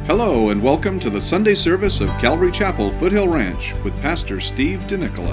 Hello and welcome to the Sunday service of Calvary Chapel, Foothill Ranch with Pastor Steve DeNicola.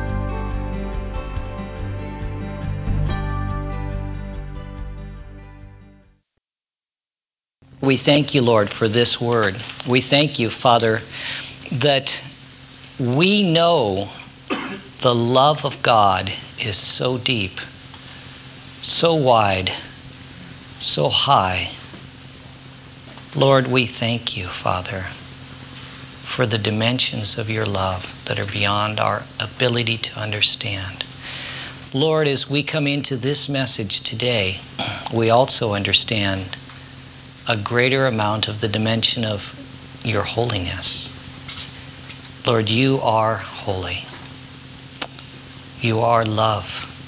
We thank you, Lord, for this word. We thank you, Father, that we know the love of God is so deep, so wide, so high. Lord, we thank you, Father, for the dimensions of your love that are beyond our ability to understand. Lord, as we come into this message today, we also understand a greater amount of the dimension of your holiness. Lord, you are holy. You are love.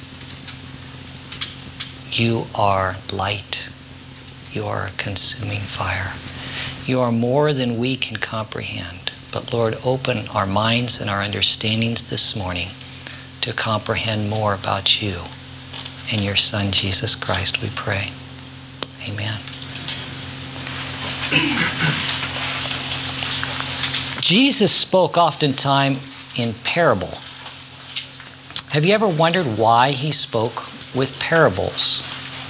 You are light. You are a consuming fire. You are more than we can comprehend. But Lord, open our minds and our understandings this morning to comprehend more about you. In your Son, Jesus Christ, we pray. Amen. Jesus spoke oftentimes in parable. Have you ever wondered why he spoke with parables?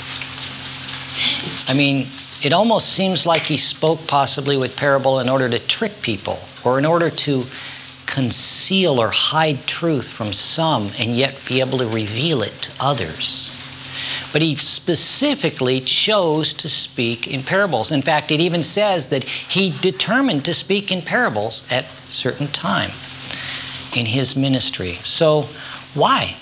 I mean, it almost seems like he spoke possibly with parable in order to trick people or in order to conceal or hide truth from some and yet be able to reveal it to others. But he specifically chose to speak in parables. In fact, it even says that he determined to speak in parables at a certain time in his ministry. So why?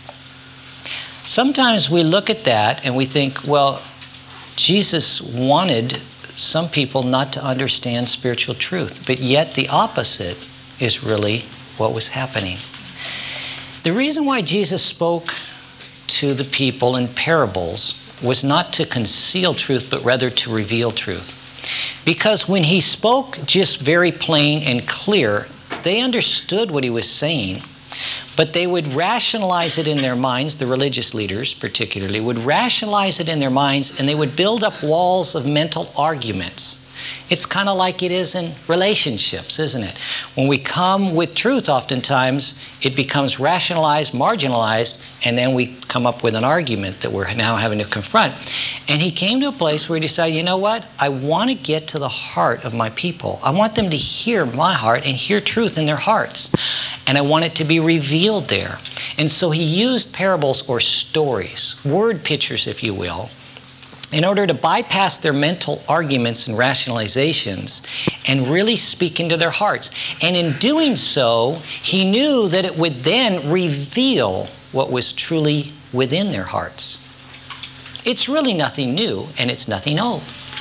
Sometimes we look at that and we think, well, Jesus wanted some people not to understand spiritual truth, but yet the opposite is really what was happening. The reason why Jesus spoke to the people in parables was not to conceal truth, but rather to reveal truth. Because when he spoke just very plain and clear, they understood what he was saying, but they would rationalize it in their minds, the religious leaders particularly, would rationalize it in their minds, and they would build up walls of mental arguments. It's kind of like it is in relationships, isn't it? When we come with truth, oftentimes, it becomes rationalized, marginalized, and then we come up with an argument that we're now having to confront. And he came to a place where he decided, you know what? I want to get to the heart of my people. I want them to hear my heart and hear truth in their hearts. And I want it to be revealed there. And so he used parables or stories, word pictures, if you will, in order to bypass their mental arguments and rationalizations and really speak into their hearts. And in doing so, he knew that it would then reveal what was truly within their hearts. It's really nothing new, and it's nothing old.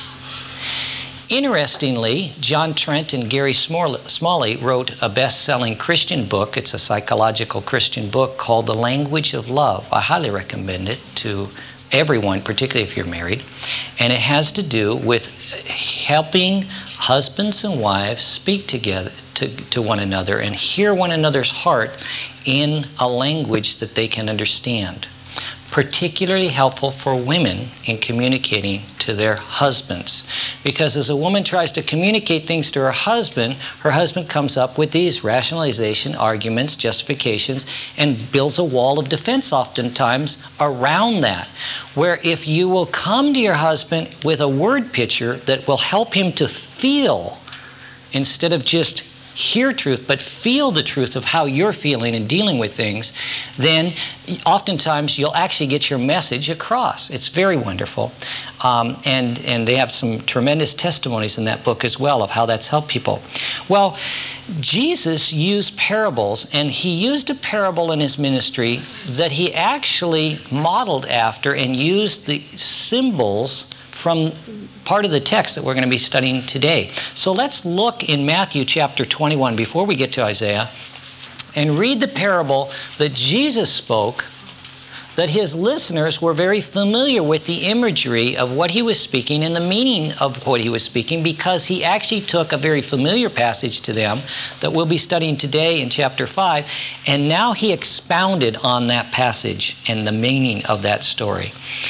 Interestingly, John Trent and Gary Smalley wrote a best-selling Christian book. It's a psychological Christian book called The Language of Love. I highly recommend it to everyone, particularly if you're married. And it has to do with helping husbands and wives speak together to one another and hear one another's heart in a language that they can understand. Particularly helpful for women in communicating to their husbands. Because as a woman tries to communicate things to her husband comes up with these rationalization, arguments, justifications, and builds a wall of defense oftentimes around that. Where if you will come to your husband with a word picture that will help him to feel, instead of just hear truth, but feel the truth of how you're feeling and dealing with things, then oftentimes you'll actually get your message across. It's very wonderful. And they have some tremendous testimonies in that book as well of how that's helped people. Well, Jesus used parables, and he used a parable in his ministry that he actually modeled after and used the symbols from part of the text that we're going to be studying today. So let's look in Matthew chapter 21 before we get to Isaiah and read the parable that Jesus spoke, that his listeners were very familiar with the imagery of what he was speaking and the meaning of what he was speaking, because he actually took a very familiar passage to them that we'll be studying today in chapter 5, and now he expounded on that passage and the meaning of that story.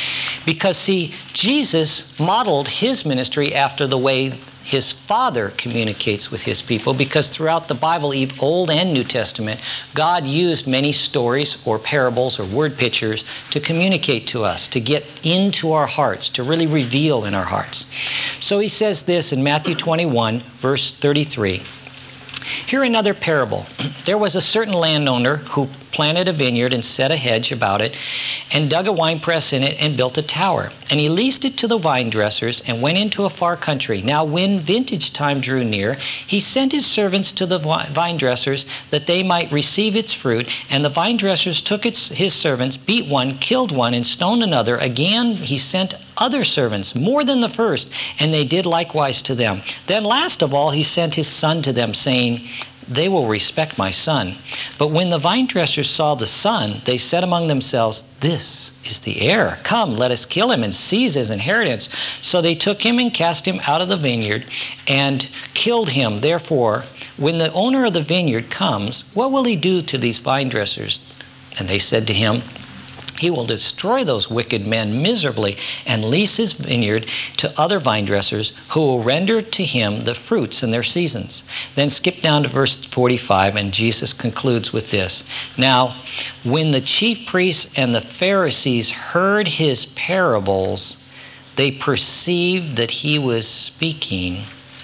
Because, see, Jesus modeled his ministry after the way his Father communicates with his people, because throughout the Bible, Old and New Testament, God used many stories or parables or word pictures to communicate to us, to get into our hearts, to really reveal in our hearts. So he says this in Matthew 21, verse 33. Hear another parable. There was a certain landowner who planted a vineyard and set a hedge about it and dug a winepress in it and built a tower. And he leased it to the vine dressers and went into a far country. Now when vintage time drew near, he sent his servants to the vine dressers that they might receive its fruit. And the vine dressers took his servants, beat one, killed one, and stoned another. Again he sent other servants, more than the first, and they did likewise to them. Then last of all he sent his son to them, saying, they will respect my son. But when the vine dressers saw the son, they said among themselves, this is the heir. Come, let us kill him and seize his inheritance. So they took him and cast him out of the vineyard and killed him. Therefore, when the owner of the vineyard comes, what will he do to these vine dressers? And they said to him, he will destroy those wicked men miserably and lease his vineyard to other vine dressers who will render to him the fruits in their seasons. Then skip down to verse 45, and Jesus concludes with this. Now, when the chief priests and the Pharisees heard his parables, they perceived that he was speaking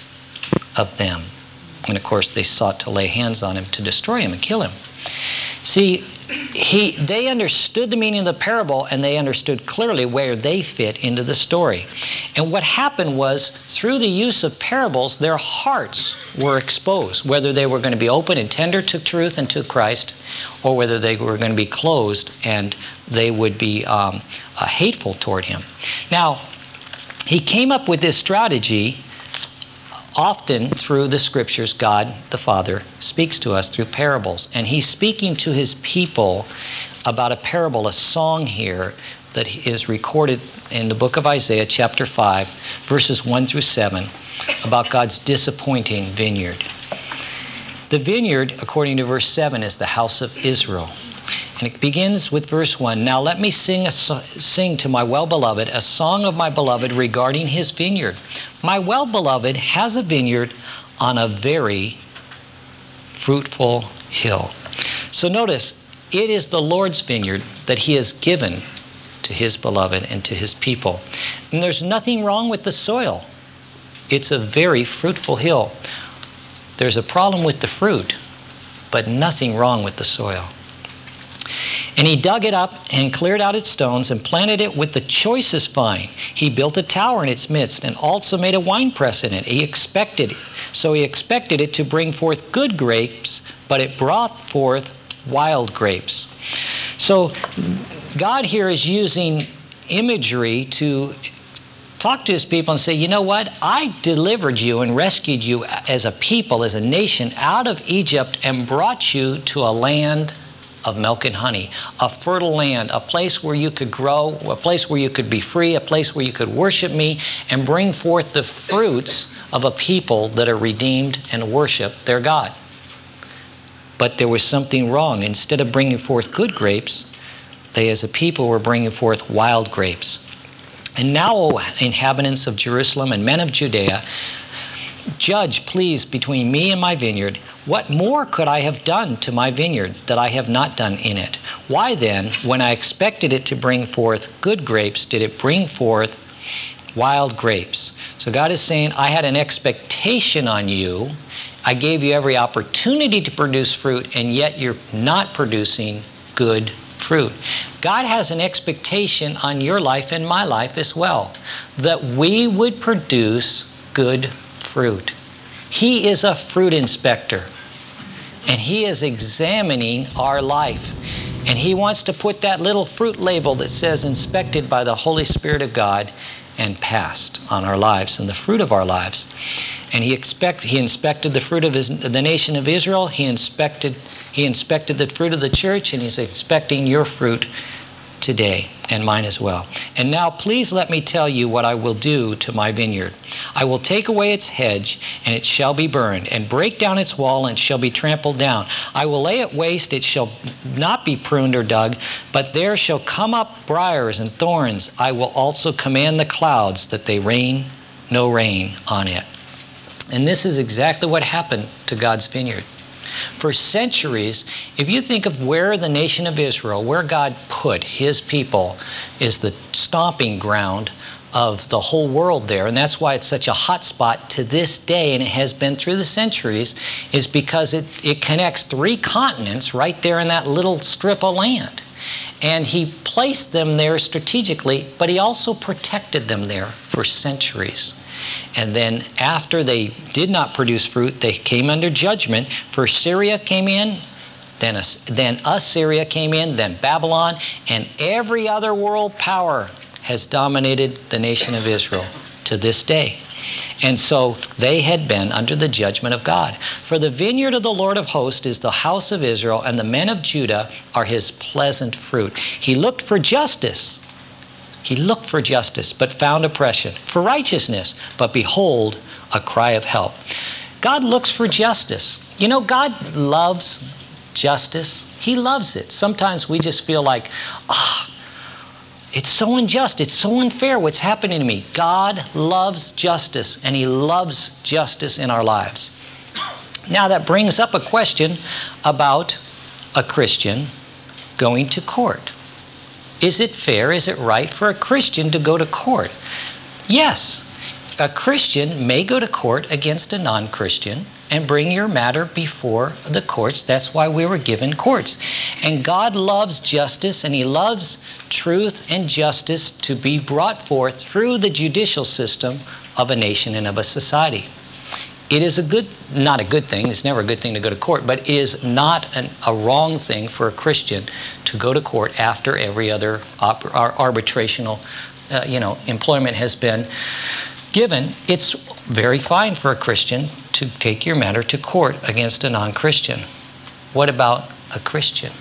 of them. And of course, they sought to lay hands on him to destroy him and kill him. See, they understood the meaning of the parable, and they understood clearly where they fit into the story. And what happened was, through the use of parables, their hearts were exposed, whether they were going to be open and tender to truth and to Christ, or whether they were going to be closed and they would be hateful toward him. Now, he came up with this strategy. Often through the scriptures, God the Father speaks to us through parables. And he's speaking to his people about a parable, a song here that is recorded in the book of Isaiah chapter 5, verses 1 through 7, about God's disappointing vineyard. The vineyard, according to verse 7, is the house of Israel. And it begins with verse 1. Now let me sing to my well-beloved a song of my beloved regarding his vineyard. My well-beloved has a vineyard on a very fruitful hill. So notice, it is the Lord's vineyard that he has given to his beloved and to his people. And there's nothing wrong with the soil. It's a very fruitful hill. There's a problem with the fruit, but nothing wrong with the soil. And he dug it up and cleared out its stones and planted it with the choicest vine. He built a tower in its midst and also made a winepress in it. He expected it to bring forth good grapes, but it brought forth wild grapes. So God here is using imagery to talk to his people and say, you know what? I delivered you and rescued you as a people, as a nation, out of Egypt and brought you to a land of milk and honey, a fertile land, a place where you could grow, a place where you could be free, a place where you could worship me and bring forth the fruits of a people that are redeemed and worship their God. But there was something wrong. Instead of bringing forth good grapes, they as a people were bringing forth wild grapes. And now, O inhabitants of Jerusalem and men of Judea, judge, please, between me and my vineyard. What more could I have done to my vineyard that I have not done in it? Why then, when I expected it to bring forth good grapes, did it bring forth wild grapes? So God is saying, I had an expectation on you. I gave you every opportunity to produce fruit, and yet you're not producing good fruit. God has an expectation on your life and my life as well, that we would produce good fruit. He is a fruit inspector, and he is examining our life. And he wants to put that little fruit label that says inspected by the Holy Spirit of God and passed on our lives and the fruit of our lives. And he inspected the fruit of the nation of Israel. He inspected the fruit of the church, and he's inspecting your fruit today, and mine as well. And now please let me tell you what I will do to my vineyard. I will take away its hedge, and it shall be burned, and break down its wall, and it shall be trampled down. I will lay it waste, it shall not be pruned or dug, but there shall come up briars and thorns. I will also command the clouds that they rain no rain on it. And this is exactly what happened to God's vineyard. For centuries, if you think of where the nation of Israel, where God put His people, is the stomping ground of the whole world there, and that's why it's such a hot spot to this day, and it has been through the centuries, is because it connects 3 continents right there in that little strip of land. And He placed them there strategically, but He also protected them there for centuries. And then after they did not produce fruit, they came under judgment. First Syria came in, then Assyria came in, then Babylon, and every other world power has dominated the nation of Israel to this day. And so they had been under the judgment of God. For the vineyard of the Lord of hosts is the house of Israel, and the men of Judah are His pleasant fruit. He looked for justice. He looked for justice, but found oppression. For righteousness, but behold, a cry of help. God looks for justice. You know, God loves justice. He loves it. Sometimes we just feel like, it's so unjust. It's so unfair what's happening to me. God loves justice, and He loves justice in our lives. Now that brings up a question about a Christian going to court. Is it fair, is it right for a Christian to go to court? Yes. A Christian may go to court against a non-Christian and bring your matter before the courts. That's why we were given courts. And God loves justice, and He loves truth and justice to be brought forth through the judicial system of a nation and of a society. It is not a good thing, it's never a good thing to go to court, but it is not a wrong thing for a Christian to go to court after every other arbitrational employment has been given. It's very fine for a Christian to take your matter to court against a non-Christian. What about a Christian?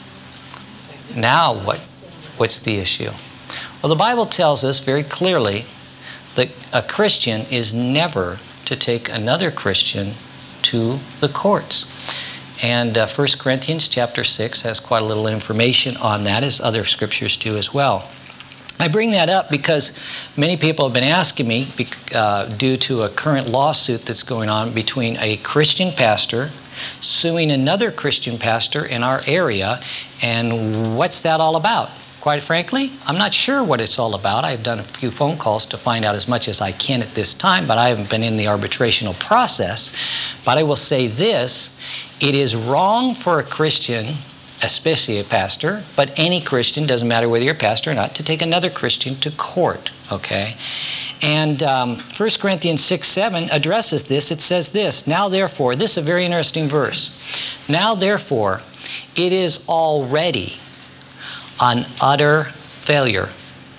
Now what's the issue? Well, the Bible tells us very clearly that a Christian is never to take another Christian to the courts. And 1 Corinthians chapter 6 has quite a little information on that, as other scriptures do as well. I bring that up because many people have been asking me, due to a current lawsuit that's going on between a Christian pastor suing another Christian pastor in our area, and what's that all about? Quite frankly, I'm not sure what it's all about. I've done a few phone calls to find out as much as I can at this time, but I haven't been in the arbitrational process. But I will say this: it is wrong for a Christian, especially a pastor, but any Christian, doesn't matter whether you're a pastor or not, to take another Christian to court, okay? And 1 Corinthians 6:7 addresses this. It says this: now therefore, this is a very interesting verse. Now therefore, it is already an utter failure.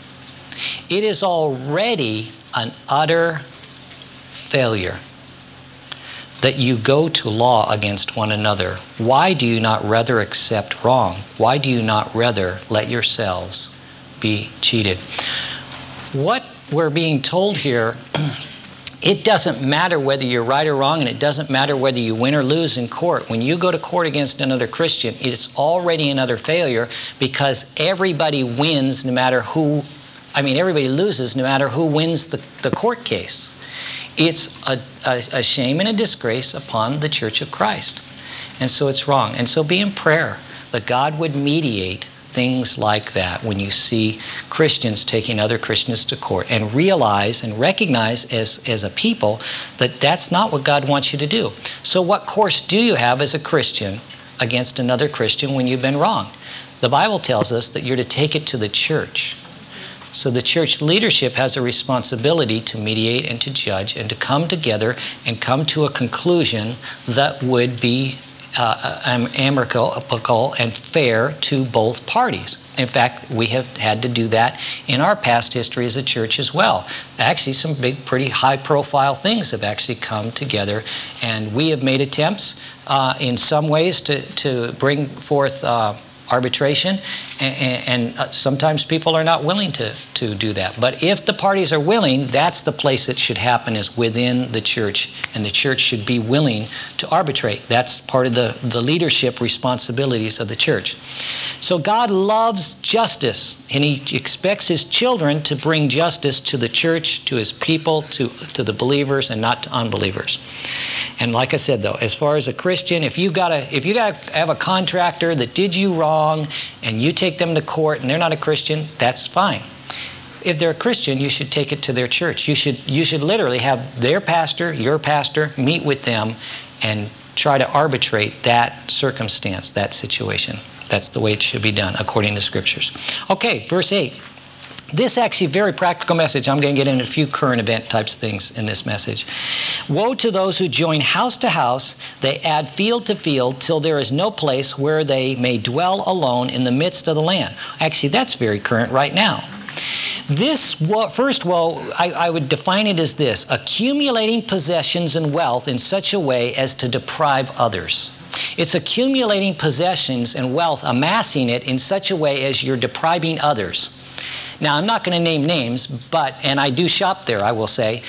It is already an utter failure that you go to law against one another. Why do you not rather accept wrong? Why do you not rather let yourselves be cheated? What we're being told here, it doesn't matter whether you're right or wrong, and it doesn't matter whether you win or lose in court. When you go to court against another Christian, it's already another failure, because everybody wins no matter who, everybody loses no matter who wins the court case. It's a shame and a disgrace upon the Church of Christ. And so it's wrong. And so be in prayer that God would mediate things like that when you see Christians taking other Christians to court, and realize and recognize as a people that that's not what God wants you to do. So what course do you have as a Christian against another Christian when you've been wrong? The Bible tells us that you're to take it to the church. So the church leadership has a responsibility to mediate and to judge and to come together and come to a conclusion that would be amicable and fair to both parties. In fact, we have had to do that in our past history as a church as well. Actually, some big, pretty high-profile things have actually come together, and we have made attempts in some ways to bring forth arbitration, and sometimes people are not willing to do that. But if the parties are willing, that's the place it should happen, is within the church, and the church should be willing to arbitrate. That's part of the leadership responsibilities of the church. So God loves justice, and He expects His children to bring justice to the church, to His people, to the believers, and not to unbelievers. And like I said, though, as far as a Christian, if you got to have a contractor that did you wrong, and you take them to court, and they're not a Christian, that's fine. If they're a Christian, you should take it to their church. You should literally have their pastor, your pastor, meet with them and try to arbitrate that circumstance, that situation. That's the way it should be done, according to Scriptures. Okay, verse 8. This actually very practical message. I'm going to get into a few current event types of things in this message. Woe to those who join house to house, they add field to field, till there is no place where they may dwell alone in the midst of the land. Actually, that's very current right now. This first woe, I would define it as this: accumulating possessions and wealth in such a way as to deprive others. It's accumulating possessions and wealth, amassing it in such a way as you're depriving others. Now, I'm not going to name names, and I do shop there, I will say,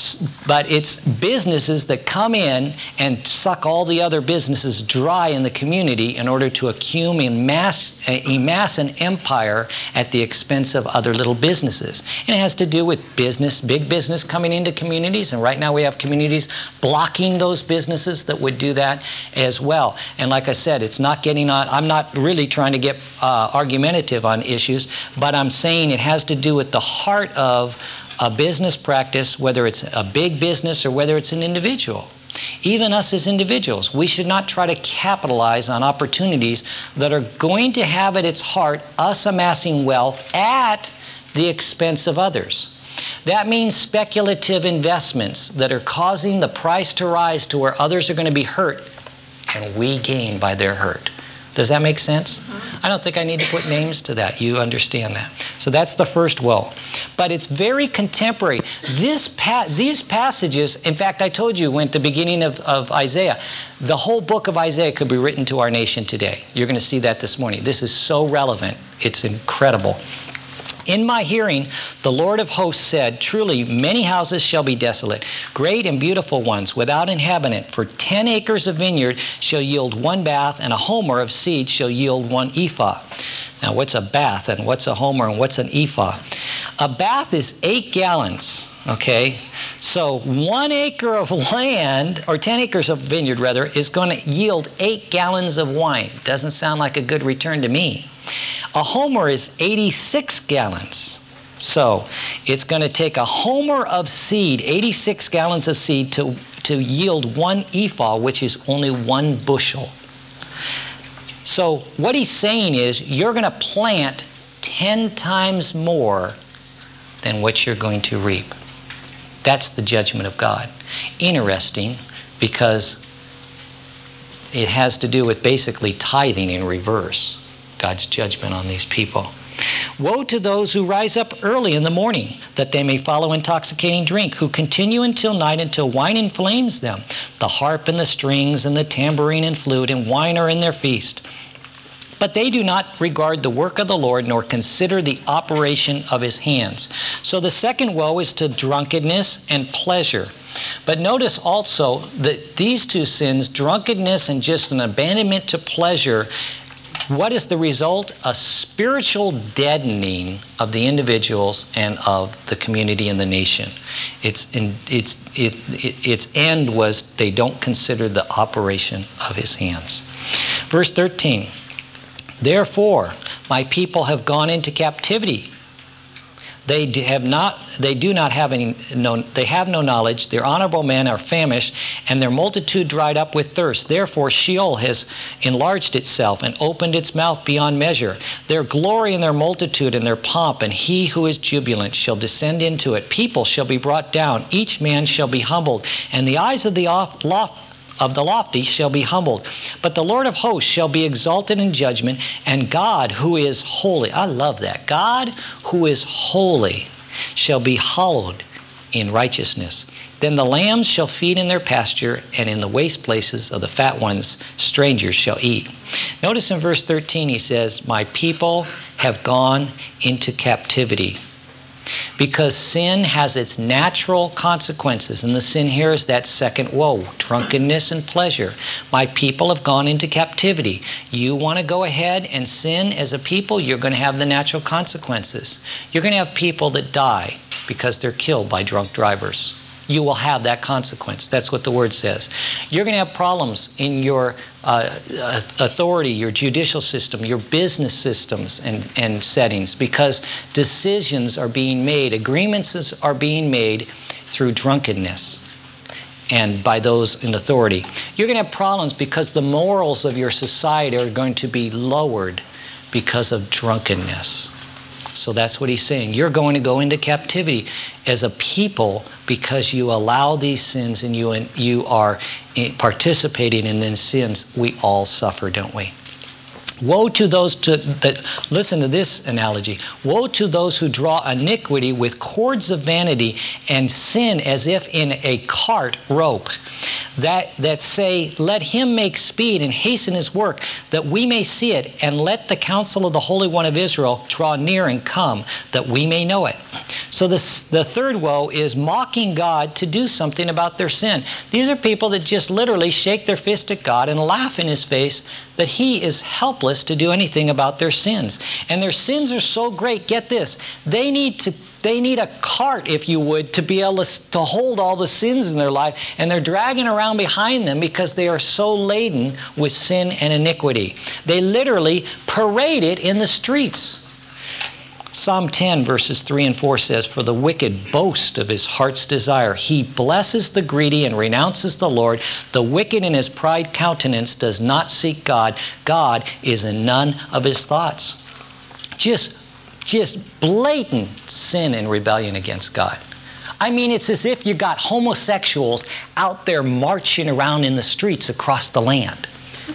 but it's businesses that come in and suck all the other businesses dry in the community in order to amass an empire at the expense of other little businesses. And it has to do with business, big business coming into communities, and right now we have communities blocking those businesses that would do that as well. And like I said, it's not getting on. I'm not really trying to get argumentative on issues, but I'm saying it has to do with the heart of a business practice, whether it's a big business or whether it's an individual. Even us as individuals, we should not try to capitalize on opportunities that are going to have at its heart us amassing wealth at the expense of others. That means speculative investments that are causing the price to rise to where others are going to be hurt and we gain by their hurt. Does that make sense? I don't think I need to put names to that. You understand that. So that's the first woe. But it's very contemporary. These passages, in fact, I told you at the beginning of Isaiah, the whole book of Isaiah could be written to our nation today. You're going to see that this morning. This is so relevant. It's incredible. In my hearing, the Lord of hosts said, truly, many houses shall be desolate, great and beautiful ones, without inhabitant. For 10 acres of vineyard shall yield 1 bath, and a homer of seed shall yield 1 ephah. Now, what's a bath, and what's a homer, and what's an ephah? A bath is 8 gallons, okay? So 1 acre of land, or 10 acres of vineyard, rather, is going to yield 8 gallons of wine. Doesn't sound like a good return to me. A homer is 86 gallons. So it's going to take a homer of seed, 86 gallons of seed, to yield 1 ephah, which is only 1 bushel. So what he's saying is you're going to plant 10 times more than what you're going to reap. That's the judgment of God. Interesting, because it has to do with basically tithing in reverse. God's judgment on these people. Woe to those who rise up early in the morning, that they may follow intoxicating drink, who continue until night, until wine inflames them. The harp and the strings and the tambourine and flute and wine are in their feast. But they do not regard the work of the Lord, nor consider the operation of His hands. So the second woe is to drunkenness and pleasure. But notice also that these two sins, drunkenness and just an abandonment to pleasure, what is the result? A spiritual deadening of the individuals and of the community and the nation. Its end was they don't consider the operation of His hands. Verse 13, therefore my people have gone into captivity. They have no knowledge. Their honorable men are famished, and their multitude dried up with thirst. Therefore Sheol has enlarged itself and opened its mouth beyond measure. Their glory and their multitude and their pomp, and he who is jubilant shall descend into it. People shall be brought down, each man shall be humbled, and the eyes of the lofty shall be humbled. But the Lord of hosts shall be exalted in judgment, and God who is holy, I love that, God who is holy shall be hallowed in righteousness. Then the lambs shall feed in their pasture, and in the waste places of the fat ones strangers shall eat. Notice in verse 13 he says, my people have gone into captivity. Because sin has its natural consequences, and the sin here is that second woe, drunkenness and pleasure. My people have gone into captivity. You want to go ahead and sin as a people, you're going to have the natural consequences. You're going to have people that die because they're killed by drunk drivers. You will have that consequence. That's what the word says. You're going to have problems in your authority, your judicial system, your business systems and settings, because decisions are being made, agreements are being made through drunkenness and by those in authority. You're going to have problems because the morals of your society are going to be lowered because of drunkenness. So that's what he's saying. You're going to go into captivity as a people because you allow these sins and you are participating in these sins. We all suffer, don't we? Woe to those that, listen to this analogy. Woe to those who draw iniquity with cords of vanity and sin as if in a cart rope. That say, let him make speed and hasten his work, that we may see it, and let the counsel of the Holy One of Israel draw near and come, that we may know it. So the third woe is mocking God to do something about their sin. These are people that just literally shake their fist at God and laugh in his face that he is helpless to do anything about their sins. And their sins are so great, get this, they need a cart, if you would, to be able to hold all the sins in their life, and they're dragging around behind them because they are so laden with sin and iniquity. They literally parade it in the streets. Psalm 10 verses 3 and 4 says, for the wicked boast of his heart's desire. He blesses the greedy and renounces the Lord. The wicked in his pride countenance does not seek God. God is in none of his thoughts. Just blatant sin and rebellion against God. I mean, it's as if you got homosexuals out there marching around in the streets across the land.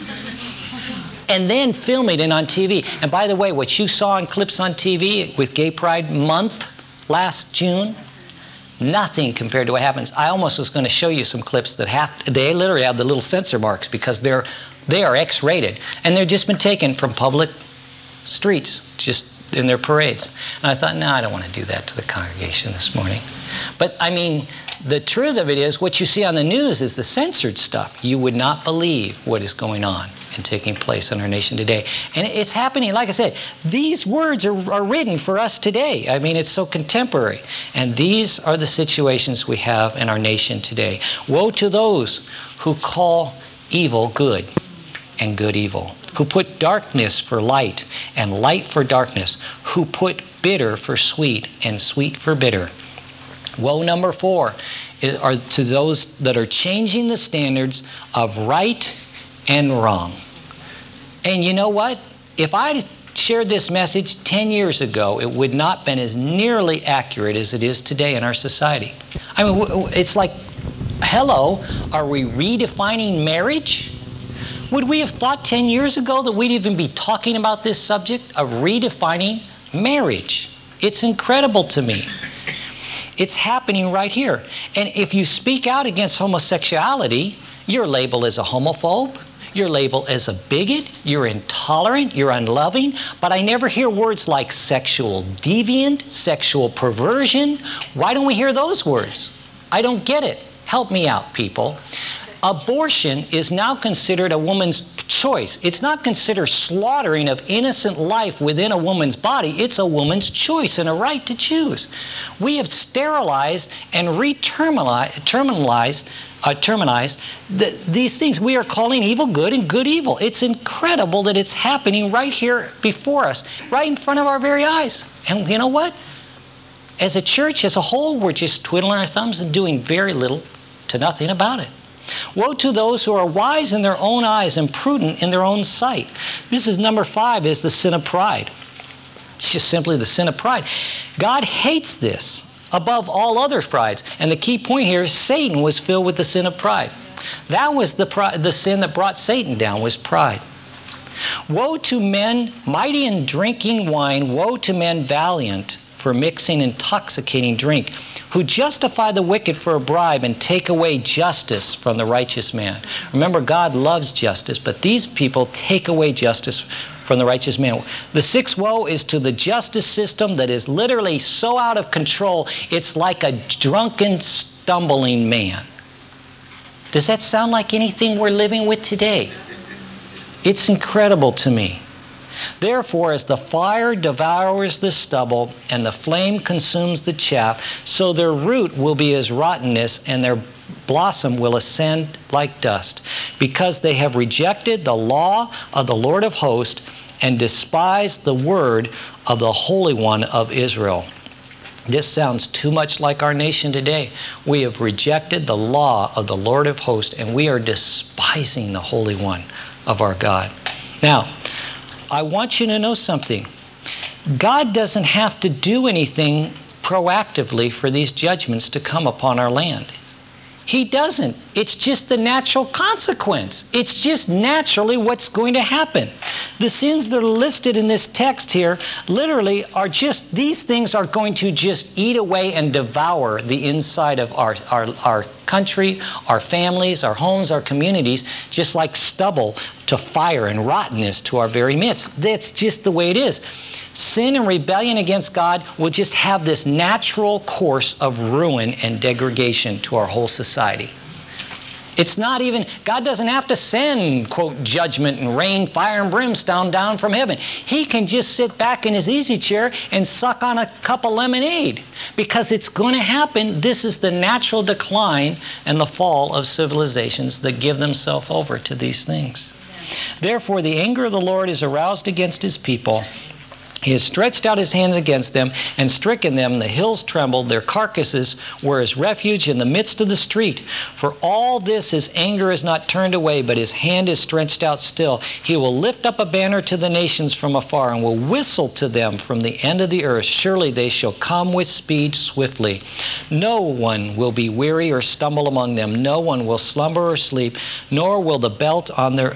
And then filming it on TV. And by the way, what you saw in clips on TV with Gay Pride Month last June, nothing compared to what happens. I almost was going to show you some clips that they literally have the little censor marks because they are X-rated. And they've just been taken from public streets, just in their parades. And I thought, no, I don't want to do that to the congregation this morning. But I mean, the truth of it is, what you see on the news is the censored stuff. You would not believe what is going on and taking place in our nation today. And it's happening, like I said, these words are written for us today. I mean, it's so contemporary. And these are the situations we have in our nation today. Woe to those who call evil good and good evil, who put darkness for light and light for darkness, who put bitter for sweet and sweet for bitter. Woe number 4 are to those that are changing the standards of right and wrong. And you know what? If I shared this message 10 years ago, it would not have been as nearly accurate as it is today in our society. I mean, it's like, hello, are we redefining marriage? Would we have thought 10 years ago that we'd even be talking about this subject of redefining marriage? It's incredible to me. It's happening right here. And if you speak out against homosexuality, you're labeled as a homophobe, you're labeled as a bigot, you're intolerant, you're unloving. But I never hear words like sexual deviant, sexual perversion. Why don't we hear those words? I don't get it. Help me out, people. Abortion is now considered a woman's choice. It's not considered slaughtering of innocent life within a woman's body. It's a woman's choice and a right to choose. We have sterilized and terminalized these things. We are calling evil good and good evil. It's incredible that it's happening right here before us, right in front of our very eyes. And you know what? As a church, as a whole, we're just twiddling our thumbs and doing very little to nothing about it. Woe to those who are wise in their own eyes and prudent in their own sight. This is number 5, is the sin of pride. It's just simply the sin of pride. God hates this above all other prides. And the key point here is Satan was filled with the sin of pride. That was the sin that brought Satan down, was pride. Woe to men mighty in drinking wine. Woe to men valiant for mixing intoxicating drink. who justify the wicked for a bribe and take away justice from the righteous man. Remember, God loves justice, but these people take away justice from the righteous man. The sixth woe is to the justice system that is literally so out of control, it's like a drunken, stumbling man. Does that sound like anything we're living with today? It's incredible to me. Therefore, as the fire devours the stubble and the flame consumes the chaff, so their root will be as rottenness and their blossom will ascend like dust, because they have rejected the law of the Lord of hosts and despised the word of the Holy One of Israel. This sounds too much like our nation today. We have rejected the law of the Lord of hosts, and we are despising the Holy One of our God. Now, I want you to know something. God doesn't have to do anything proactively for these judgments to come upon our land. He doesn't. It's just the natural consequence. It's just naturally what's going to happen. The sins that are listed in this text here literally are just, these things are going to just eat away and devour the inside of our country, our families, our homes, our communities, just like stubble to fire and rottenness to our very midst. That's just the way it is. Sin and rebellion against God will just have this natural course of ruin and degradation to our whole society. It's not even, God doesn't have to send, quote, judgment and rain, fire and brimstone down from heaven. He can just sit back in his easy chair and suck on a cup of lemonade, because it's going to happen. This is the natural decline and the fall of civilizations that give themselves over to these things. Therefore, the anger of the Lord is aroused against his people. He has stretched out his hands against them and stricken them. The hills trembled. Their carcasses were as refuge in the midst of the street. For all this his anger is not turned away, but his hand is stretched out still. He will lift up a banner to the nations from afar and will whistle to them from the end of the earth. Surely they shall come with speed swiftly. No one will be weary or stumble among them. No one will slumber or sleep, nor will the belt on their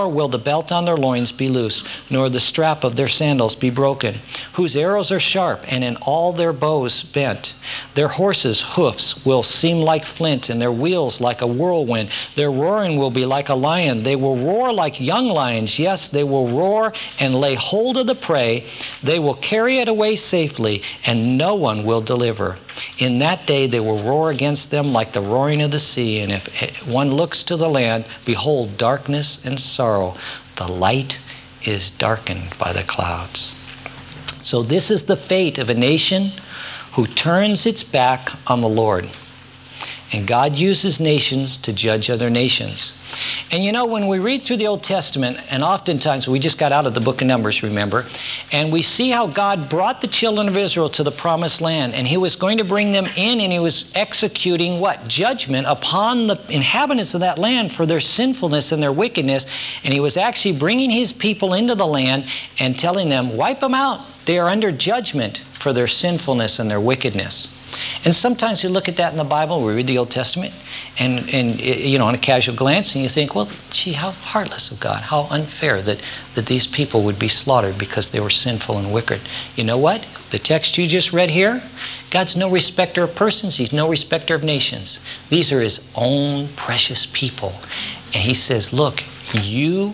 loins be loose, nor the strap of their sandals be broken. Whose arrows are sharp, and in all their bows bent. Their horses' hoofs will seem like flint, and their wheels like a whirlwind. Their roaring will be like a lion. They will roar like young lions. Yes, they will roar and lay hold of the prey. They will carry it away safely, and no one will deliver. In that day they will roar against them like the roaring of the sea. And if one looks to the land, behold, darkness and sorrow. The light is darkened by the clouds. So this is the fate of a nation who turns its back on the Lord. And God uses nations to judge other nations. And you know, when we read through the Old Testament, and oftentimes we just got out of the book of Numbers, remember, and we see how God brought the children of Israel to the promised land, and he was going to bring them in, and he was executing what? Judgment upon the inhabitants of that land for their sinfulness and their wickedness. And he was actually bringing his people into the land and telling them, wipe them out. They are under judgment for their sinfulness and their wickedness. And sometimes you look at that in the Bible, we read the Old Testament, and you know, on a casual glance, and you think, well, gee, how heartless of God, how unfair that these people would be slaughtered because they were sinful and wicked. You know what? The text you just read here, God's no respecter of persons. He's no respecter of nations. These are his own precious people. And he says, look, you,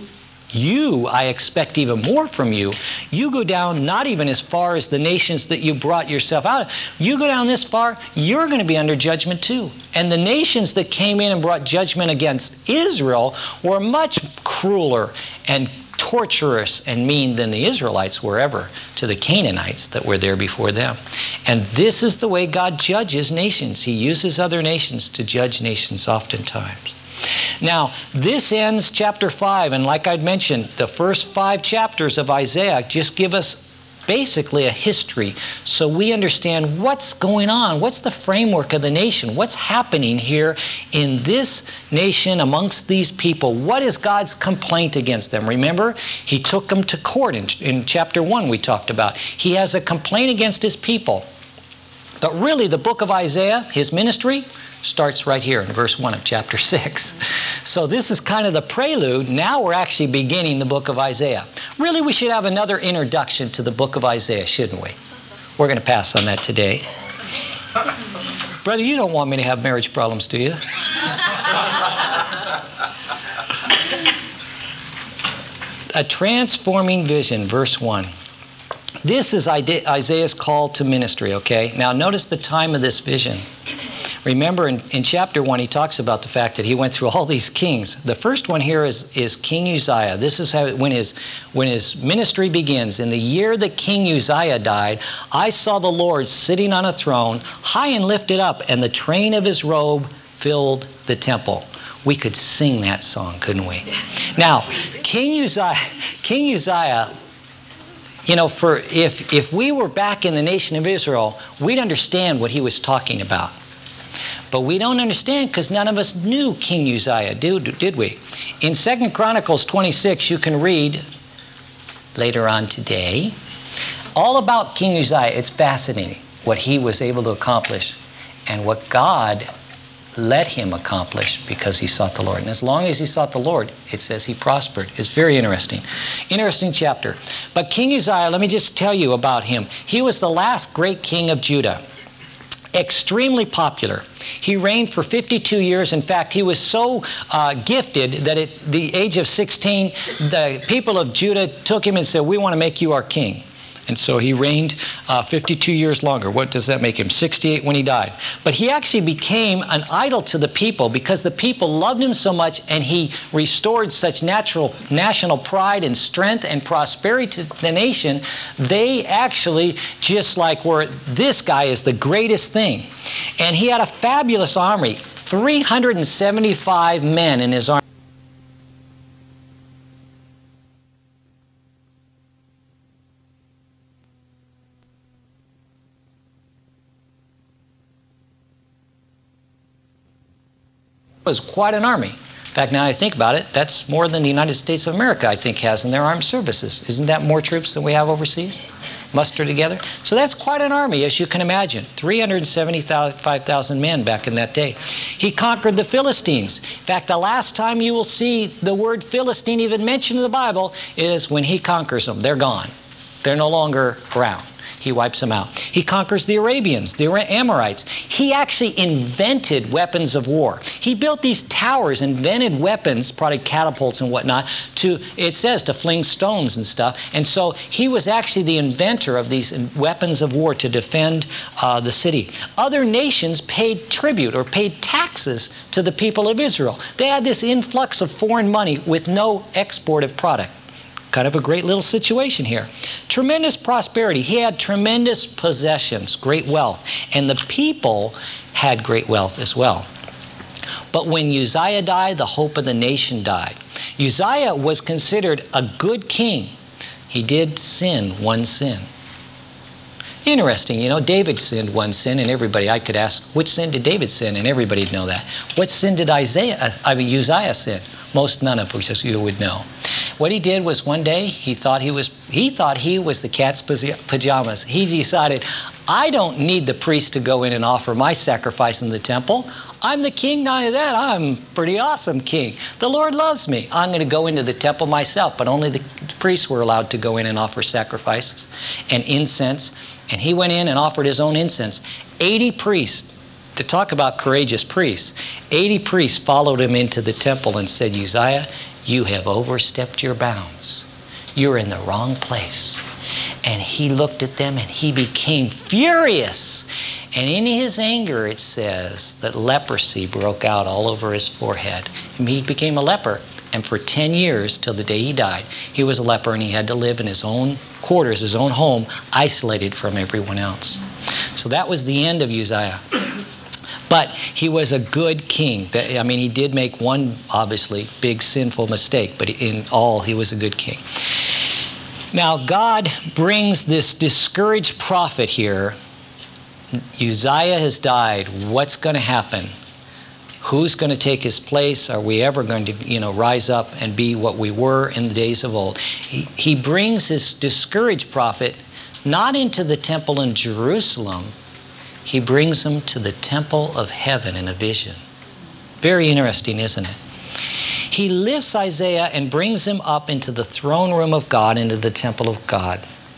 I expect even more from you. You go down not even as far as the nations that you brought yourself out of. You go down this far, you're going to be under judgment too. And the nations that came in and brought judgment against Israel were much crueler and torturous and mean than the Israelites were ever to the Canaanites that were there before them. And this is the way God judges nations. He uses other nations to judge nations oftentimes. Now, this ends chapter 5, and like I'd mentioned, the first 5 chapters of Isaiah just give us basically a history so we understand what's going on, what's the framework of the nation, what's happening here in this nation amongst these people. What is God's complaint against them? Remember, he took them to court in chapter 1 we talked about. He has a complaint against his people. But really, the book of Isaiah, his ministry, starts right here in verse 1 of chapter 6. So this is kind of the prelude. Now we're actually beginning the book of Isaiah. Really, we should have another introduction to the book of Isaiah, shouldn't we? We're going to pass on that today. Brother, you don't want me to have marriage problems, do you? A transforming vision, verse 1. This is Isaiah's call to ministry, okay? Now notice the time of this vision. Remember in chapter 1 he talks about the fact that he went through all these kings. The first one here is King Uzziah. This is how when his ministry begins. In the year that King Uzziah died, I saw the Lord sitting on a throne, high and lifted up, and the train of his robe filled the temple. We could sing that song, couldn't we? Now, King Uzziah, you know, if we were back in the nation of Israel, we'd understand what he was talking about. But we don't understand because none of us knew King Uzziah, did we? In 2 Chronicles 26, you can read later on today all about King Uzziah. It's fascinating what he was able to accomplish and what God let him accomplish because he sought the Lord. And as long as he sought the Lord, it says he prospered. It's very interesting. Interesting chapter. But King Uzziah, let me just tell you about him. He was the last great king of Judah. Extremely popular. He reigned for 52 years. In fact, he was so gifted that at the age of 16, the people of Judah took him and said, we want to make you our king. And so he reigned 52 years longer. What does that make him? 68 when he died. But he actually became an idol to the people because the people loved him so much, and he restored such national pride and strength and prosperity to the nation. They actually just like were, this guy is the greatest thing. And he had a fabulous army, 375 men in his army. Was quite an army. In fact, now I think about it, that's more than the United States of America, I think, has in their armed services. Isn't that more troops than we have overseas? Mustered together. So that's quite an army, as you can imagine. 375,000 men back in that day. He conquered the Philistines. In fact, the last time you will see the word Philistine even mentioned in the Bible is when he conquers them. They're gone. They're no longer around. He wipes them out. He conquers the Arabians, the Amorites. He actually invented weapons of war. He built these towers, invented weapons, probably catapults and whatnot, it says, to fling stones and stuff. And so he was actually the inventor of these weapons of war to defend the city. Other nations paid tribute or paid taxes to the people of Israel. They had this influx of foreign money with no export of product. Kind of a great little situation here. Tremendous prosperity. He had tremendous possessions, great wealth. And the people had great wealth as well. But when Uzziah died, the hope of the nation died. Uzziah was considered a good king. He did sin one sin. Interesting, you know, David sinned one sin, and I could ask, which sin did David sin? And everybody'd know that. What sin did Uzziah sin? Most none of which you would know. What he did was one day he thought he was the cat's pajamas. He decided, I don't need the priest to go in and offer my sacrifice in the temple. I'm the king. Not only that, I'm a pretty awesome king. The Lord loves me. I'm going to go into the temple myself. But only the priests were allowed to go in and offer sacrifices and incense. And he went in and offered his own incense. 80 priests. To talk about courageous priests, 80 priests followed him into the temple and said, Uzziah, you have overstepped your bounds. You're in the wrong place. And he looked at them and he became furious. And in his anger, it says that leprosy broke out all over his forehead. And he became a leper. And for 10 years, till the day he died, he was a leper, and he had to live in his own quarters, his own home, isolated from everyone else. So that was the end of Uzziah. But he was a good king. I mean, he did make one, obviously, big sinful mistake, but in all, he was a good king. Now, God brings this discouraged prophet here. Uzziah has died. What's going to happen? Who's going to take his place? Are we ever going to, rise up and be what we were in the days of old? He brings this discouraged prophet not into the temple in Jerusalem. He brings him to the temple of heaven in a vision. Very interesting, isn't it? He lifts Isaiah and brings him up into the throne room of God, into the temple of God.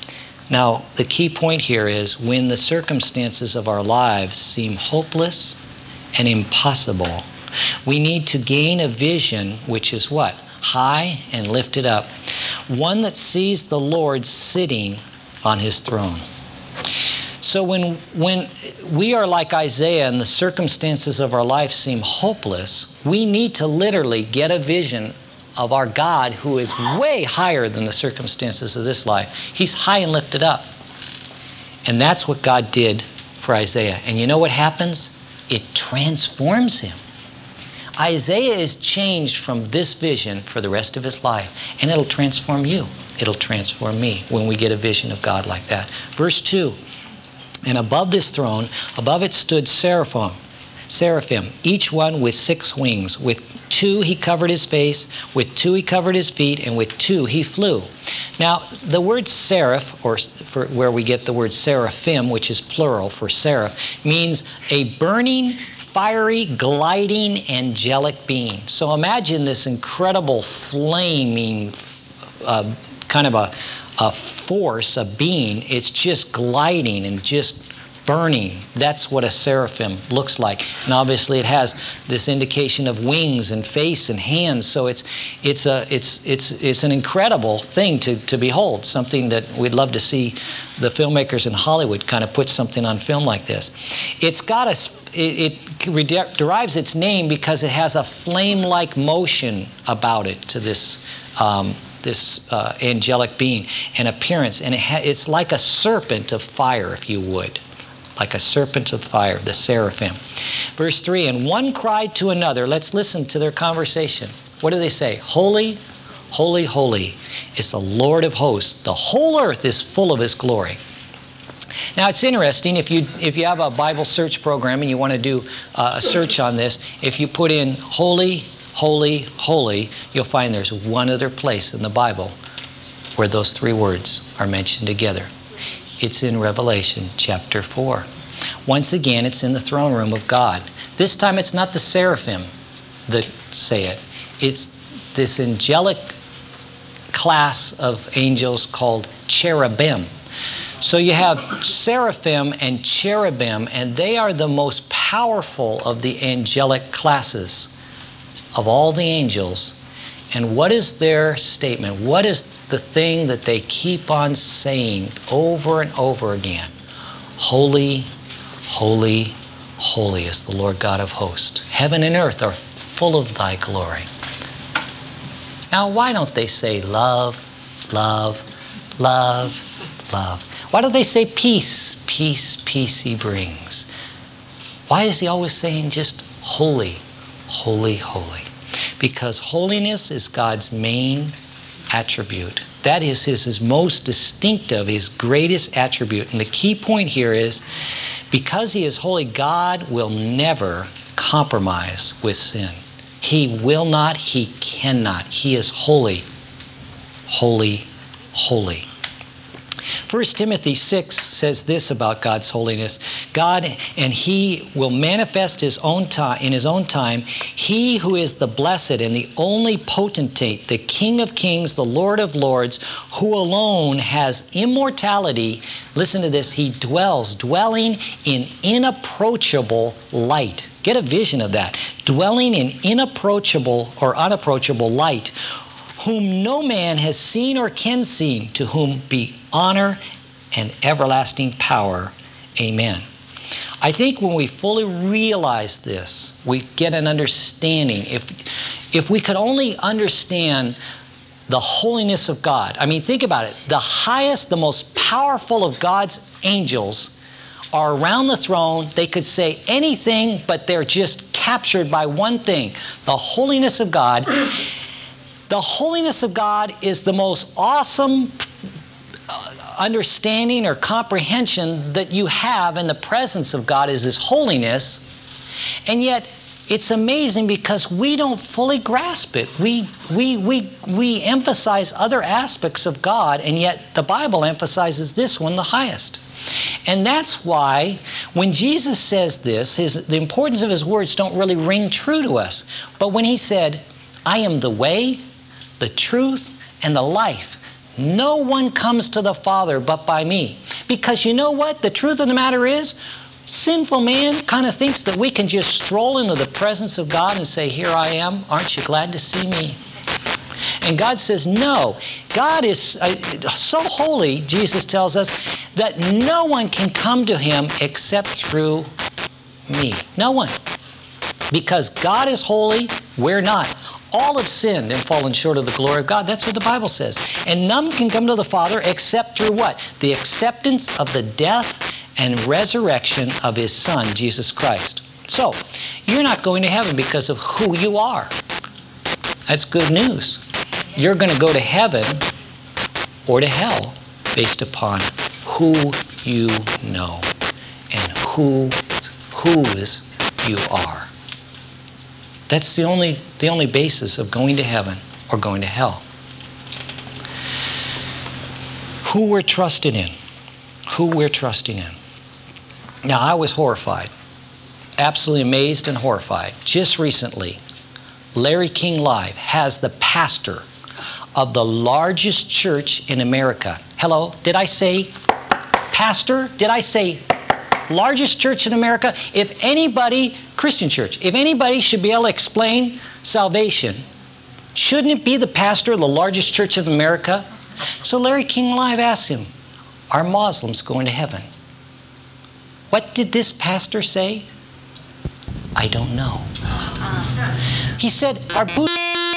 Now, the key point here is when the circumstances of our lives seem hopeless and impossible, we need to gain a vision which is what? High and lifted up. One that sees the Lord sitting on his throne. So when we are like Isaiah and the circumstances of our life seem hopeless, we need to literally get a vision of our God who is way higher than the circumstances of this life. He's high and lifted up. And that's what God did for Isaiah. And you know what happens? It transforms him. Isaiah is changed from this vision for the rest of his life. And it'll transform you. It'll transform me when we get a vision of God like that. Verse 2. And above this throne, above it stood seraphim, each one with 6 wings. With 2 he covered his face, with 2 he covered his feet, and with 2 he flew. Now, the word seraph, or for where we get the word seraphim, which is plural for seraph, means a burning, fiery, gliding, angelic being. So imagine this incredible flaming kind of a force, a being. It's just gliding and just burning. That's what a seraphim looks like. And obviously it has this indication of wings and face and hands. So it's an incredible thing to behold. Something that we'd love to see the filmmakers in Hollywood kind of put something on film like this. It derives its name because it has a flame-like motion about it to this angelic being, an appearance, and it's like a serpent of fire, if you would. Like a serpent of fire, the seraphim. Verse 3, and one cried to another. Let's listen to their conversation. What do they say? Holy, holy, holy is the Lord of hosts. The whole earth is full of his glory. Now it's interesting, if you have a Bible search program and you want to do a search on this, if you put in holy, holy, holy, you'll find there's one other place in the Bible where those 3 words are mentioned together. It's in Revelation chapter 4. Once again, it's in the throne room of God. This time it's not the seraphim that say it. It's this angelic class of angels called cherubim. So you have seraphim and cherubim, and they are the most powerful of the angelic classes of all the angels. And what is their statement? What is the thing that they keep on saying over and over again? Holy, holy, holy is the Lord God of hosts. Heaven and earth are full of thy glory. Now, why don't they say love, love, love, love? Why don't they say peace, peace, peace he brings? Why is he always saying just holy, holy, holy? Because holiness is God's main attribute. That is his most distinctive, his greatest attribute. And the key point here is, because he is holy, God will never compromise with sin. He will not, he cannot. He is holy, holy, holy. 1 Timothy 6 says this about God's holiness. God, and he will manifest in his own time, he who is the blessed and the only potentate, the King of kings, the Lord of lords, who alone has immortality. Listen to this. He dwelling in inapproachable light. Get a vision of that. Dwelling in inapproachable or unapproachable light, whom no man has seen or can see, to whom be honor and everlasting power. Amen. I think when we fully realize this, we get an understanding. If we could only understand the holiness of God. I mean, think about it. The highest, the most powerful of God's angels are around the throne. They could say anything, but they're just captured by one thing, the holiness of God. The holiness of God is the most awesome understanding or comprehension that you have in the presence of God, is His holiness. And yet, it's amazing because we don't fully grasp it. We emphasize other aspects of God, and yet the Bible emphasizes this one the highest. And that's why when Jesus says this, the importance of His words don't really ring true to us. But when He said, I am the way, the truth, and the life, No one comes to the Father but by me. Because you know what? The truth of the matter is, sinful man kind of thinks that we can just stroll into the presence of God and say, here I am, aren't you glad to see me? And God says, no. God is so holy, Jesus tells us, that no one can come to Him except through me. No one. Because God is holy, we're not. All have sinned and fallen short of the glory of God. That's what the Bible says. And none can come to the Father except through what? The acceptance of the death and resurrection of His Son, Jesus Christ. So, you're not going to heaven because of who you are. That's good news. You're going to go to heaven or to hell based upon who you know and whose you are. That's the only basis of going to heaven or going to hell. Who we're trusting in. Who we're trusting in. Now, I was horrified. Absolutely amazed and horrified. Just recently, Larry King Live has the pastor of the largest church in America. Hello, did I say pastor? Did I say largest church in America? If anybody, Christian church, if anybody should be able to explain salvation, shouldn't it be the pastor of the largest church of America? So Larry King Live asked him, are Muslims going to heaven? What did this pastor say? I don't know. He said, are Buddhists